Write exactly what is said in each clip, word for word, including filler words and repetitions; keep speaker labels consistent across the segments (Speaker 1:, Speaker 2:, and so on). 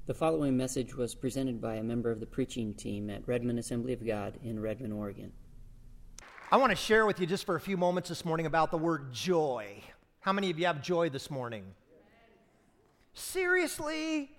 Speaker 1: The following message was presented by a member of the preaching team at Redmond Assembly of God in Redmond, Oregon.
Speaker 2: I want to share with you just for a few moments this morning about the word joy. How many of you have joy this morning? Seriously?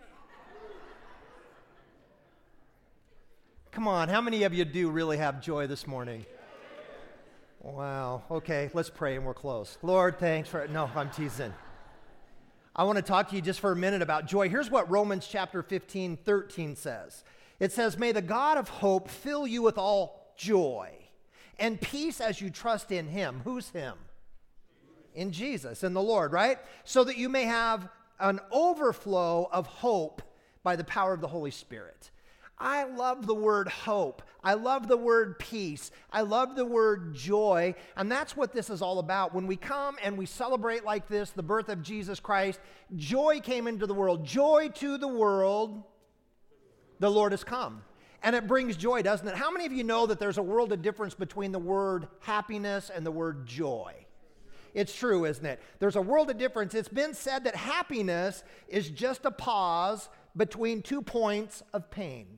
Speaker 2: Come on, how many of you do really have joy this morning? Wow, okay, let's pray and we're close. Lord, thanks for, no, I'm teasing. I want to talk to you just for a minute about joy. Here's what Romans chapter fifteen, thirteen says. It says, "May the God of hope fill you with all joy and peace as you trust in him." Who's him? In Jesus, in the Lord, right? "So that you may have an overflow of hope by the power of the Holy Spirit." I love the word hope. I love the word peace. I love the word joy. And that's what this is all about. When we come and we celebrate like this, the birth of Jesus Christ, joy came into the world. Joy to the world, the Lord has come. And it brings joy, doesn't it? How many of you know that there's a world of difference between the word happiness and the word joy? It's true, isn't it? There's a world of difference. It's been said that happiness is just a pause between two points of pain.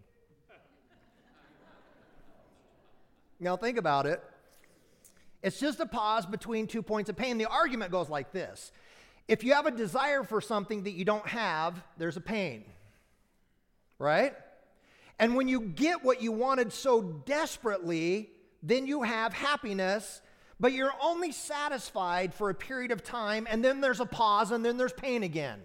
Speaker 2: Now think about it. It's just a pause between two points of pain. The argument goes like this. If you have a desire for something that you don't have, there's a pain, right? And when you get what you wanted so desperately, then you have happiness, but you're only satisfied for a period of time, and then there's a pause, and then there's pain again.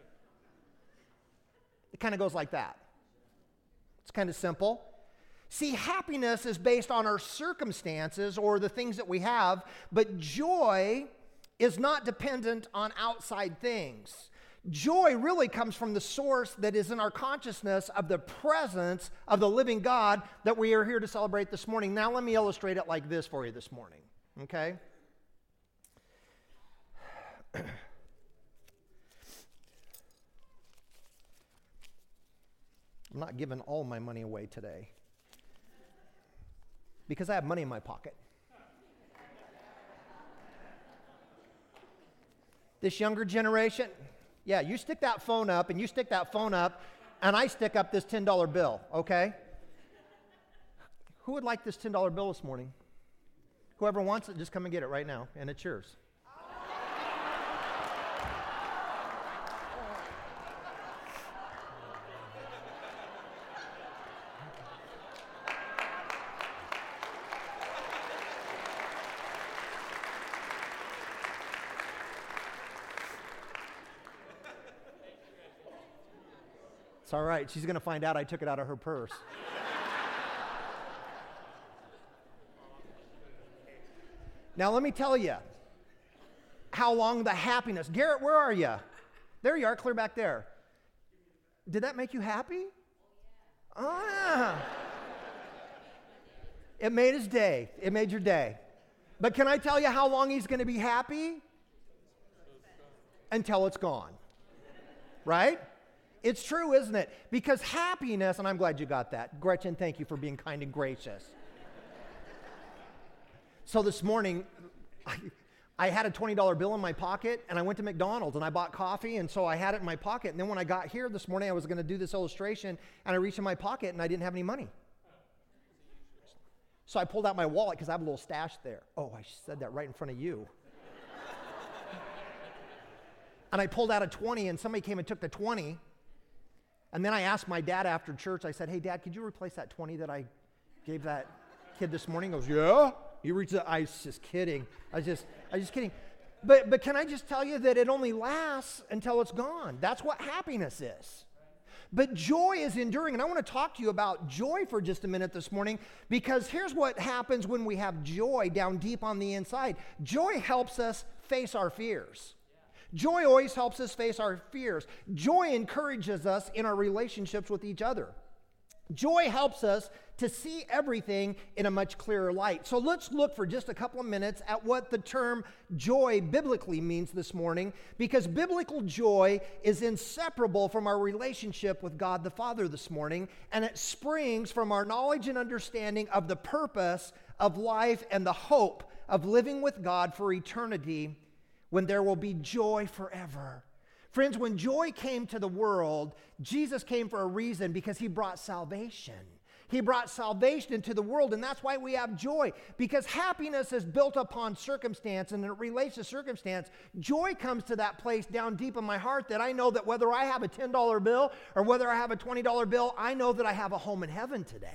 Speaker 2: It kind of goes like that. It's kind of simple. See, happiness is based on our circumstances or the things that we have, but joy is not dependent on outside things. Joy really comes from the source that is in our consciousness of the presence of the living God that we are here to celebrate this morning. Now let me illustrate it like this for you this morning, okay? I'm not giving all my money away today, because I have money in my pocket. This younger generation, yeah, you stick that phone up and you stick that phone up and I stick up this ten dollar bill, okay? Who would like this ten dollar bill this morning? Whoever wants it, just come and get it right now, and it's yours. It's all right. She's going to find out I took it out of her purse. Now, let me tell you how long the happiness. Garrett, where are you? There you are, clear back there. Did that make you happy? Oh, yeah. It made his day. It made your day. But can I tell you how long he's going to be happy? Until it's gone. Right? It's true, isn't it? Because happiness, and I'm glad you got that. Gretchen, thank you for being kind and gracious. So this morning, I, I had a twenty dollar bill in my pocket, and I went to McDonald's, and I bought coffee, and so I had it in my pocket. And then when I got here this morning, I was going to do this illustration, and I reached in my pocket, and I didn't have any money. So I pulled out my wallet, because I have a little stash there. Oh, I said that right in front of you. And I pulled out a twenty, and somebody came and took the twenty. And then I asked my dad after church, I said, "Hey, Dad, could you replace that twenty that I gave that kid this morning?" He goes, "Yeah." He reached out. I was just kidding. I was just, I was just kidding. But, but can I just tell you that it only lasts until it's gone? That's what happiness is. But joy is enduring. And I want to talk to you about joy for just a minute this morning, because here's what happens when we have joy down deep on the inside. Joy helps us face our fears. Joy always helps us face our fears. Joy encourages us in our relationships with each other. Joy helps us to see everything in a much clearer light. So let's look for just a couple of minutes at what the term joy biblically means this morning, because biblical joy is inseparable from our relationship with God the Father this morning, and it springs from our knowledge and understanding of the purpose of life and the hope of living with God for eternity, when there will be joy forever. Friends, when joy came to the world, Jesus came for a reason, because he brought salvation. He brought salvation into the world, and that's why we have joy. Because happiness is built upon circumstance, and it relates to circumstance. Joy comes to that place down deep in my heart that I know that whether I have a ten dollar bill or whether I have a twenty dollar bill, I know that I have a home in heaven today.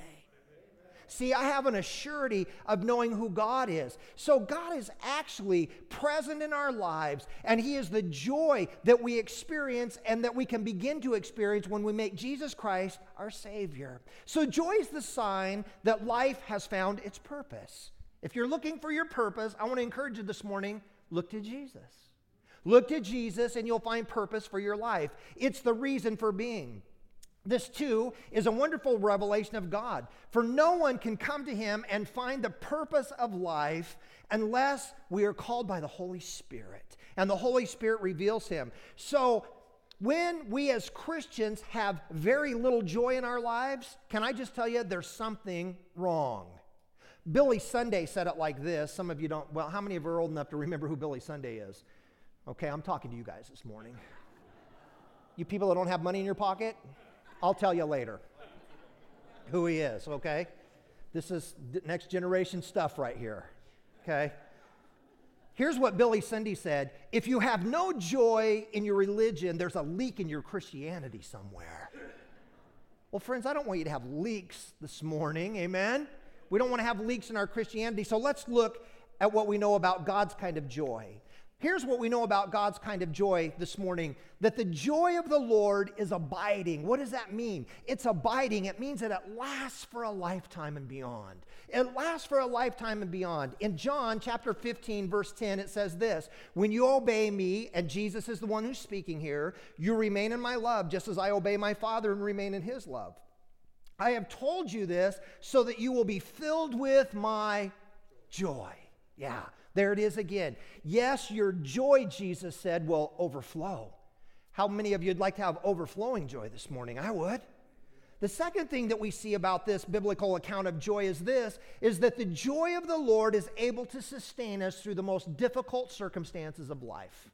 Speaker 2: See, I have an assurity of knowing who God is. So God is actually present in our lives, and he is the joy that we experience and that we can begin to experience when we make Jesus Christ our Savior. So joy is the sign that life has found its purpose. If you're looking for your purpose, I want to encourage you this morning, look to Jesus. Look to Jesus and you'll find purpose for your life. It's the reason for being. This, too, is a wonderful revelation of God. For no one can come to him and find the purpose of life unless we are called by the Holy Spirit. And the Holy Spirit reveals him. So when we as Christians have very little joy in our lives, can I just tell you, there's something wrong. Billy Sunday said it like this. Some of you don't, well, how many of you are old enough to remember who Billy Sunday is? Okay, I'm talking to you guys this morning. You people that don't have money in your pocket, I'll tell you later who he is, okay? This is next generation stuff right here, okay? Here's what Billy Sunday said. If you have no joy in your religion, there's a leak in your Christianity somewhere. Well, friends, I don't want you to have leaks this morning, amen? We don't want to have leaks in our Christianity, so let's look at what we know about God's kind of joy. Here's what we know about God's kind of joy this morning, that the joy of the Lord is abiding. What does that mean? It's abiding. It means that it lasts for a lifetime and beyond. It lasts for a lifetime and beyond. In John chapter fifteen, verse ten, it says this, when you obey me, and Jesus is the one who's speaking here, you remain in my love, just as I obey my Father and remain in his love. I have told you this so that you will be filled with my joy. Yeah. There it is again. Yes, your joy, Jesus said, will overflow. How many of you would like to have overflowing joy this morning? I would. The second thing that we see about this biblical account of joy is this, is that the joy of the Lord is able to sustain us through the most difficult circumstances of life.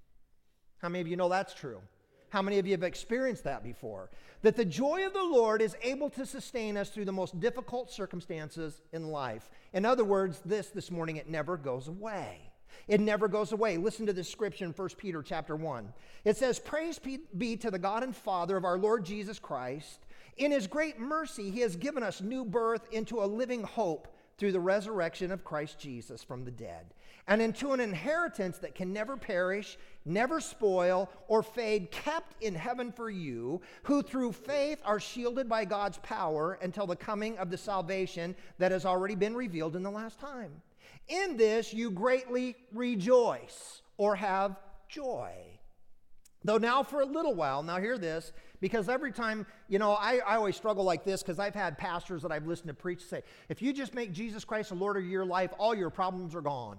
Speaker 2: How many of you know that's true? How many of you have experienced that before? That the joy of the Lord is able to sustain us through the most difficult circumstances in life. In other words, this this morning, it never goes away. It never goes away. Listen to this scripture in First Peter chapter one. It says, praise be to the God and Father of our Lord Jesus Christ. In his great mercy, he has given us new birth into a living hope through the resurrection of Christ Jesus from the dead, and into an inheritance that can never perish, never spoil, or fade, kept in heaven for you, who through faith are shielded by God's power until the coming of the salvation that has already been revealed in the last time. In this you greatly rejoice, or have joy. Though now for a little while, now hear this, because every time, you know, I, I always struggle like this because I've had pastors that I've listened to preach say, if you just make Jesus Christ the Lord of your life, all your problems are gone.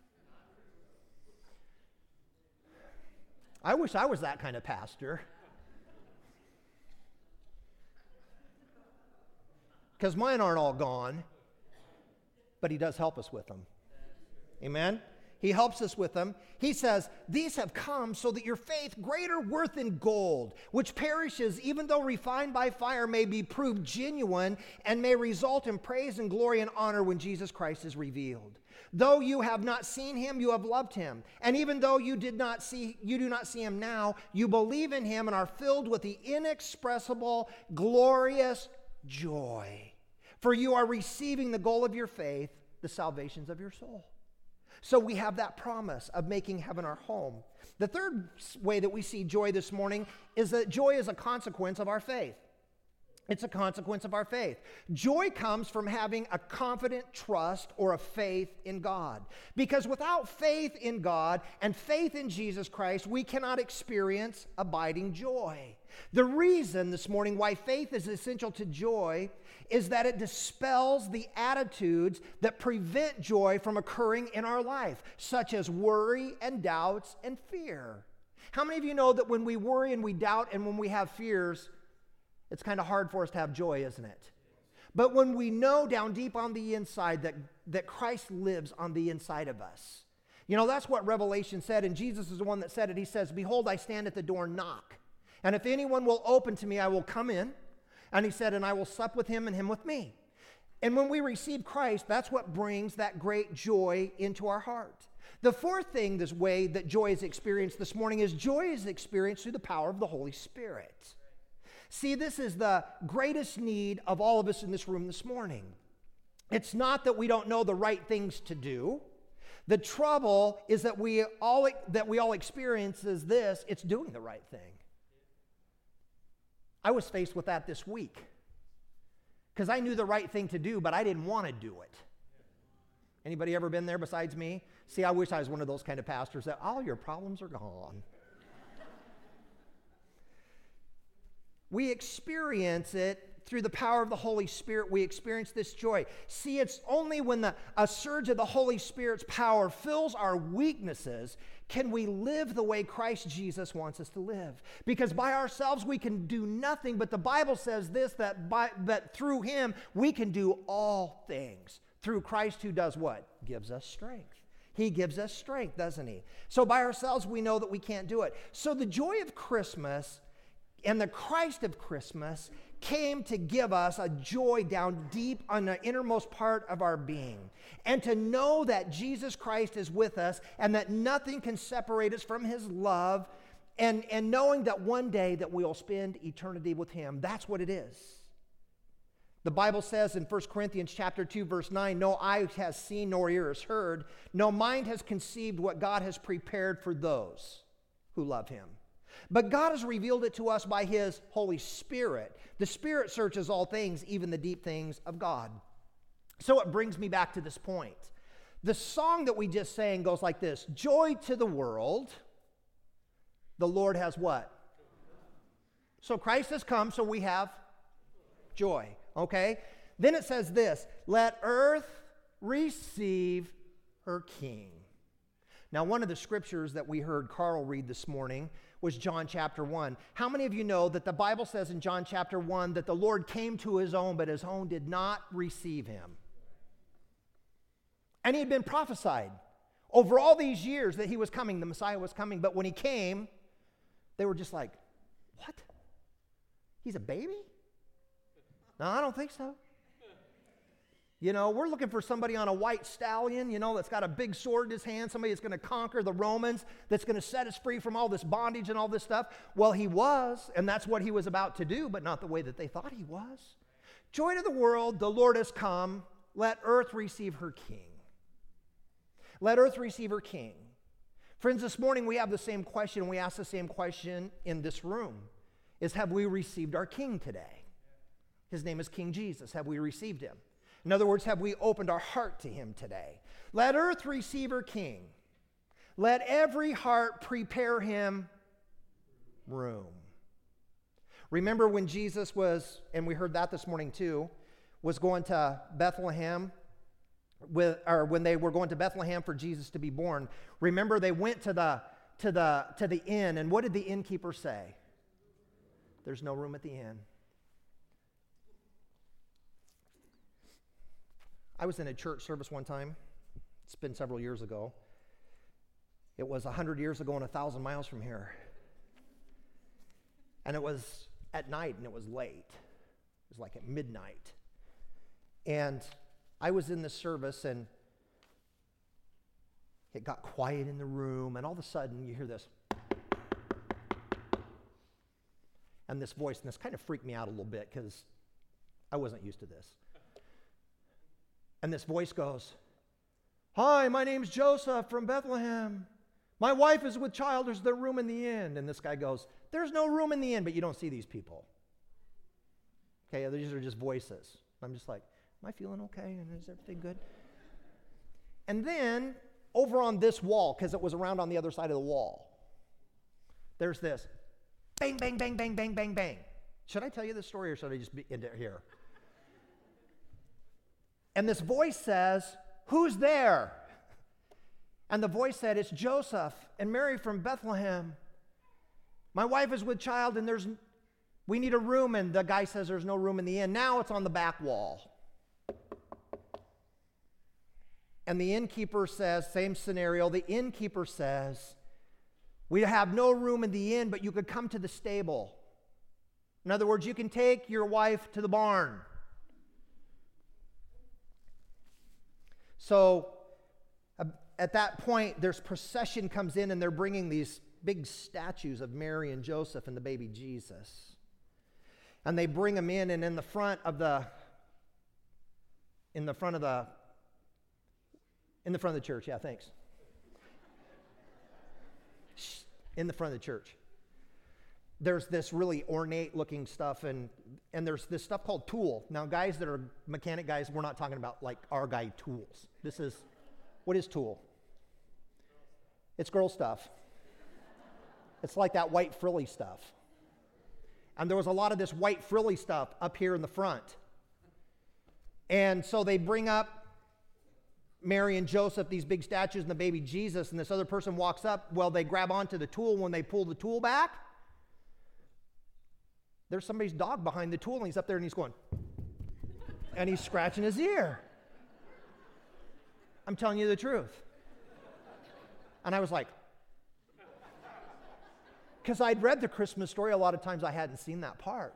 Speaker 2: I wish I was that kind of pastor. Because mine aren't all gone, but he does help us with them. Amen? He helps us with them. He says, these have come so that your faith, greater worth than gold, which perishes even though refined by fire, may be proved genuine and may result in praise and glory and honor when Jesus Christ is revealed. Though you have not seen him, you have loved him. And even though you did not see, you do not see him now, you believe in him and are filled with the inexpressible, glorious joy. For you are receiving the goal of your faith, the salvations of your soul. So we have that promise of making heaven our home. The third way that we see joy this morning is that joy is a consequence of our faith. It's a consequence of our faith. Joy comes from having a confident trust or a faith in God. Because without faith in God and faith in Jesus Christ, we cannot experience abiding joy. The reason this morning why faith is essential to joy is that it dispels the attitudes that prevent joy from occurring in our life, such as worry and doubts and fear. How many of you know that when we worry and we doubt and when we have fears, it's kind of hard for us to have joy, isn't it? But when we know down deep on the inside that, that Christ lives on the inside of us, You know, that's what Revelation said, and Jesus is the one that said it. He says, behold, I stand at the door and knock. And if anyone will open to me, I will come in. And he said, and I will sup with him and him with me. And when we receive Christ, that's what brings that great joy into our heart. The fourth thing, this way that joy is experienced this morning, is joy is experienced through the power of the Holy Spirit. See, this is the greatest need of all of us in this room this morning. It's not that we don't know the right things to do. The trouble is that we all that we all experience is this, it's doing the right thing. I was faced with that this week because I knew the right thing to do, but I didn't want to do it. Anybody ever been there besides me? See, I wish I was one of those kind of pastors that all your problems are gone. We experience it through the power of the Holy Spirit. We experience this joy. See, it's only when the, a surge of the Holy Spirit's power fills our weaknesses can we live the way Christ Jesus wants us to live. Because by ourselves we can do nothing, but the Bible says this, that, by, that through him we can do all things. Through Christ who does what? Gives us strength. He gives us strength, doesn't he? So by ourselves we know that we can't do it. So the joy of Christmas and the Christ of Christmas came to give us a joy down deep on the innermost part of our being. And to know that Jesus Christ is with us and that nothing can separate us from his love, and, and knowing that one day that we'll spend eternity with him. That's what it is. The Bible says in First Corinthians chapter two, verse nine, no eye has seen nor ear has heard, no mind has conceived what God has prepared for those who love him. But God has revealed it to us by his Holy Spirit. The Spirit searches all things, even the deep things of God. So it brings me back to this point. The song that we just sang goes like this: joy to the world, the Lord has what? So Christ has come, so we have joy, okay? Then it says this, let earth receive her King. Now, one of the scriptures that we heard Carl read this morning was John chapter one. How many of you know that the Bible says in John chapter one that the Lord came to his own, but his own did not receive him? And he had been prophesied over all these years that he was coming, the Messiah was coming, but when he came, they were just like, what? He's a baby? No, I don't think so. You know, we're looking for somebody on a white stallion, you know, that's got a big sword in his hand, somebody that's going to conquer the Romans, that's going to set us free from all this bondage and all this stuff. Well, he was, and that's what he was about to do, but not the way that they thought he was. Joy to the world, the Lord has come. Let earth receive her King. Let earth receive her King. Friends, this morning we have the same question. We ask the same question in this room, is have we received our King today? His name is King Jesus. Have we received him? In other words, have we opened our heart to him today? Let earth receive her King. Let every heart prepare him room. Remember when Jesus was, and we heard that this morning too, was going to Bethlehem, with, or when they were going to Bethlehem for Jesus to be born. Remember they went to the, to the, to the inn, and what did the innkeeper say? There's no room at the inn. I was in a church service one time. It's been several years ago. It was a hundred years ago and a thousand miles from here. And it was at night and it was late. It was like at midnight. And I was in this service and it got quiet in the room, and all of a sudden you hear this. And this voice, and this kind of freaked me out a little bit because I wasn't used to this. And this voice goes, hi, my name's Joseph from Bethlehem. My wife is with child. Is there room in the inn? And this guy goes, there's no room in the inn, but you don't see these people. Okay, these are just voices. I'm just like, am I feeling okay? And is everything good? And then over on this wall, because it was around on the other side of the wall, there's this bang, bang, bang, bang, bang, bang, bang. Should I tell you this story or should I just be in here? And this voice says, who's there? And the voice said, it's Joseph and Mary from Bethlehem. My wife is with child and there's, we need a room. And the guy says there's no room in the inn. Now it's on the back wall. and the innkeeper says, same scenario, the innkeeper says, we have no room in the inn, but you could come to the stable. In other words, you can take your wife to the barn. So uh, at that point, there's procession comes in, and they're bringing these big statues of Mary and Joseph and the baby Jesus. And they bring them in, and in the front of the, in the front of the, in the front of the church, yeah, thanks. In the front of the church, there's this really ornate looking stuff, and and there's this stuff called tool. Now, guys that are mechanic guys, we're not talking about like our guy tools. This is, what is tool? It's girl stuff. It's like that white frilly stuff. And there was a lot of this white frilly stuff up here in the front. And so they bring up Mary and Joseph, these big statues, and the baby Jesus, and this other person walks up. Well, they grab onto the tool. When they pull the tool back, there's somebody's dog behind the tool, and he's up there, and he's going, and he's scratching his ear. I'm telling you the truth. And I was like, because I'd read the Christmas story, a lot of times I hadn't seen that part.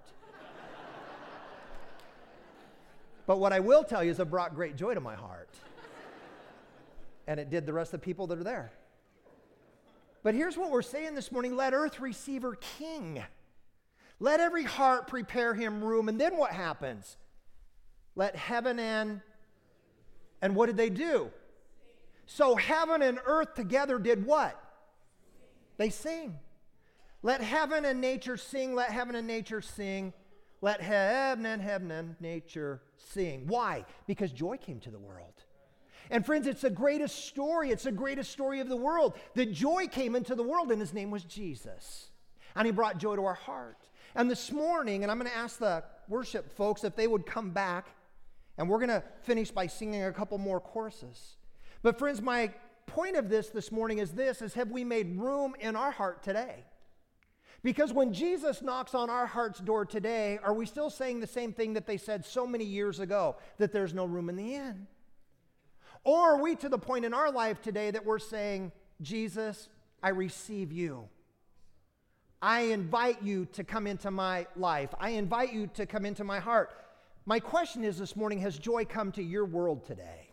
Speaker 2: But what I will tell you is it brought great joy to my heart. And it did the rest of the people that are there. But here's what we're saying this morning. Let earth receive her king. Let every heart prepare him room. And then what happens? Let heaven and... And what did they do? So heaven and earth together did what? They sing. Let heaven and nature sing. Let heaven and nature sing. Let heaven and heaven and nature sing. Why? Because joy came to the world. And friends, it's the greatest story. It's the greatest story of the world. The joy came into the world, and his name was Jesus. And he brought joy to our heart. And this morning, and I'm going to ask the worship folks if they would come back, and we're going to finish by singing a couple more choruses. But friends, my point of this this morning is this, is have we made room in our heart today? Because when Jesus knocks on our heart's door today, are we still saying the same thing that they said so many years ago, that there's no room in the inn? Or are we to the point in our life today that we're saying, Jesus, I receive you. I invite you to come into my life. I invite you to come into my heart. My question is this morning, has joy come to your world today?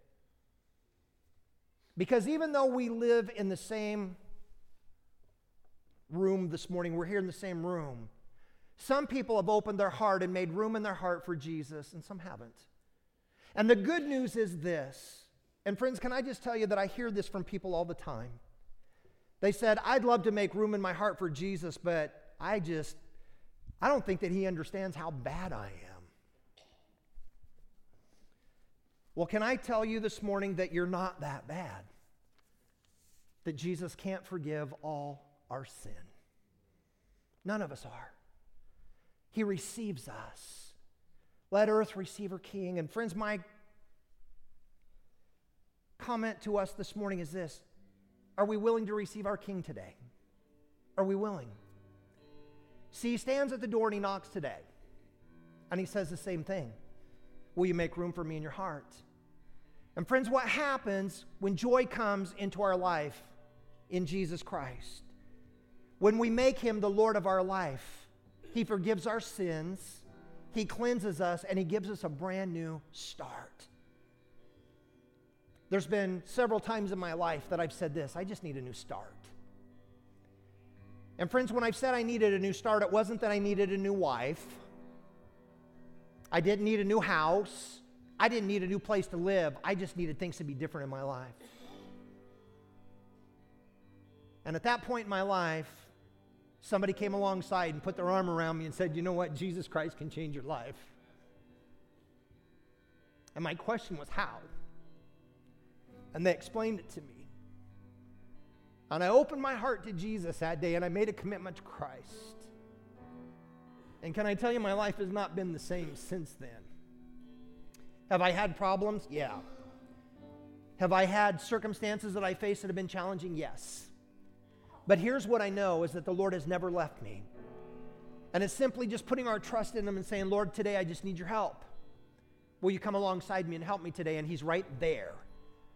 Speaker 2: Because even though we live in the same room this morning, we're here in the same room, some people have opened their heart and made room in their heart for Jesus, and some haven't. And the good news is this, and friends, can I just tell you that I hear this from people all the time. They said, I'd love to make room in my heart for Jesus, but I just, I don't think that he understands how bad I am. Well, can I tell you this morning that you're not that bad? That Jesus can't forgive all our sin. None of us are. He receives us. Let earth receive her king. And friends, my comment to us this morning is this. Are we willing to receive our king today? Are we willing? See, he stands at the door and he knocks today. And he says the same thing. Will you make room for me in your heart? And friends, what happens when joy comes into our life in Jesus Christ? When we make him the Lord of our life, he forgives our sins, he cleanses us, and he gives us a brand new start. There's been several times in my life that I've said this, I just need a new start. And friends, when I've said I needed a new start, it wasn't that I needed a new wife. I didn't need a new house. I didn't need a new place to live. I just needed things to be different in my life. And at that point in my life, somebody came alongside and put their arm around me and said, you know what? Jesus Christ can change your life. And my question was, how? And they explained it to me. And I opened my heart to Jesus that day, and I made a commitment to Christ. And can I tell you, my life has not been the same since then. Have I had problems? Yeah. Have I had circumstances that I face that have been challenging? Yes. But here's what I know is that the Lord has never left me. And it's simply just putting our trust in him and saying, Lord, today I just need your help. Will you come alongside me and help me today? And he's right there.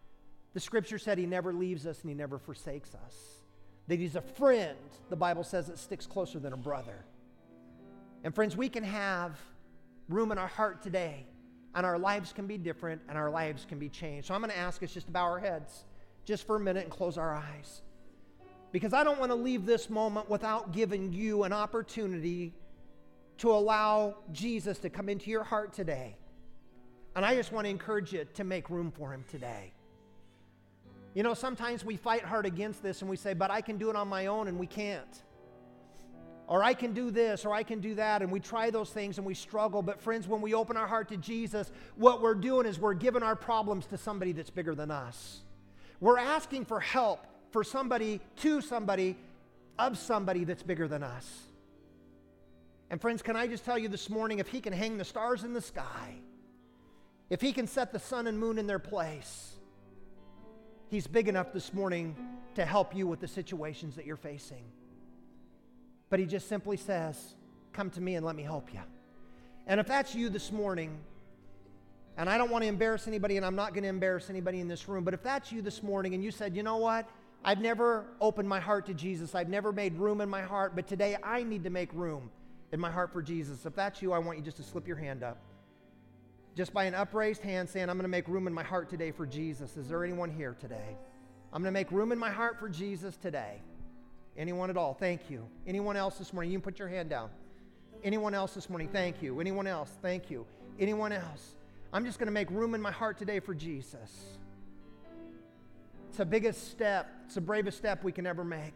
Speaker 2: The Scripture said He never leaves us and He never forsakes us. That He's a friend, the Bible says, that sticks closer than a brother. And friends, we can have room in our heart today, and our lives can be different, and our lives can be changed. So I'm going to ask us just to bow our heads just for a minute and close our eyes. Because I don't want to leave this moment without giving you an opportunity to allow Jesus to come into your heart today. And I just want to encourage you to make room for Him today. You know, sometimes we fight hard against this and we say, but I can do it on my own, and we can't. Or I can do this, or I can do that, and we try those things and we struggle. But friends, when we open our heart to Jesus, what we're doing is we're giving our problems to somebody that's bigger than us. We're asking for help for somebody, to somebody, of somebody that's bigger than us. And friends, can I just tell you this morning, if He can hang the stars in the sky, if He can set the sun and moon in their place, He's big enough this morning to help you with the situations that you're facing. But He just simply says, come to me and let me help you. And if that's you this morning, and I don't want to embarrass anybody, and I'm not going to embarrass anybody in this room, but if that's you this morning and you said, you know what? I've never opened my heart to Jesus. I've never made room in my heart, but today I need to make room in my heart for Jesus. If that's you, I want you just to slip your hand up. Just by an upraised hand saying, I'm going to make room in my heart today for Jesus. Is there anyone here today? I'm going to make room in my heart for Jesus today. Anyone at all? Thank you. Anyone else this morning? You can put your hand down. Anyone else this morning? Thank you. Anyone else? Thank you. Anyone else? I'm just going to make room in my heart today for Jesus. It's the biggest step. It's the bravest step we can ever make.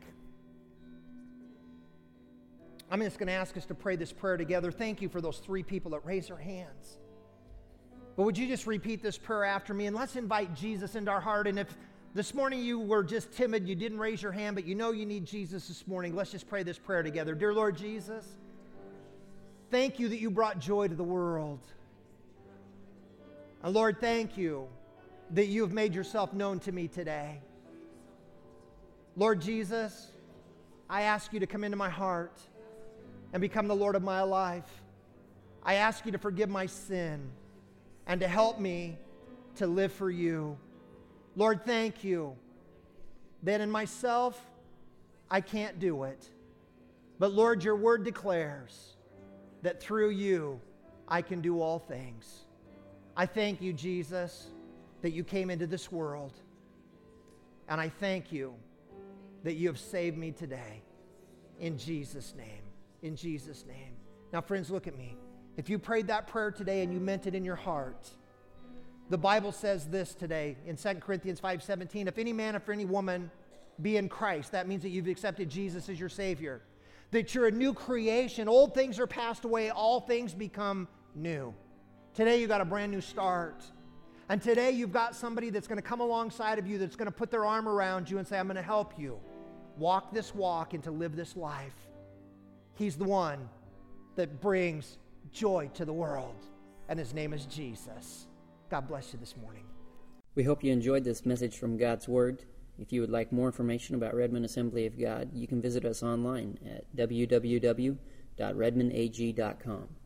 Speaker 2: I'm just going to ask us to pray this prayer together. Thank you for those three people that raised their hands. But would you just repeat this prayer after me, and let's invite Jesus into our heart. And if this morning you were just timid, you didn't raise your hand, but you know you need Jesus this morning, let's just pray this prayer together. Dear Lord Jesus, thank you that you brought joy to the world. And Lord, thank you that you have made yourself known to me today. Lord Jesus, I ask you to come into my heart and become the Lord of my life. I ask you to forgive my sin and to help me to live for you. Lord, thank you that in myself I can't do it. But Lord, your word declares that through you I can do all things. I thank you, Jesus, that you came into this world. And I thank you that you have saved me today. In Jesus' name. In Jesus' name. Now, friends, look at me. If you prayed that prayer today and you meant it in your heart, the Bible says this today in Second Corinthians five seventeen, if any man or any woman be in Christ, that means that you've accepted Jesus as your Savior, that you're a new creation. Old things are passed away, all things become new. Today you got a brand new start. And today you've got somebody that's going to come alongside of you, that's going to put their arm around you and say, I'm going to help you walk this walk and to live this life. He's the one that brings joy to the world, and his name is Jesus. God bless you this morning.
Speaker 1: We hope you enjoyed this message from God's Word. If you would like more information about Redmond Assembly of God, you can visit us online at w w w dot redmond a g dot com.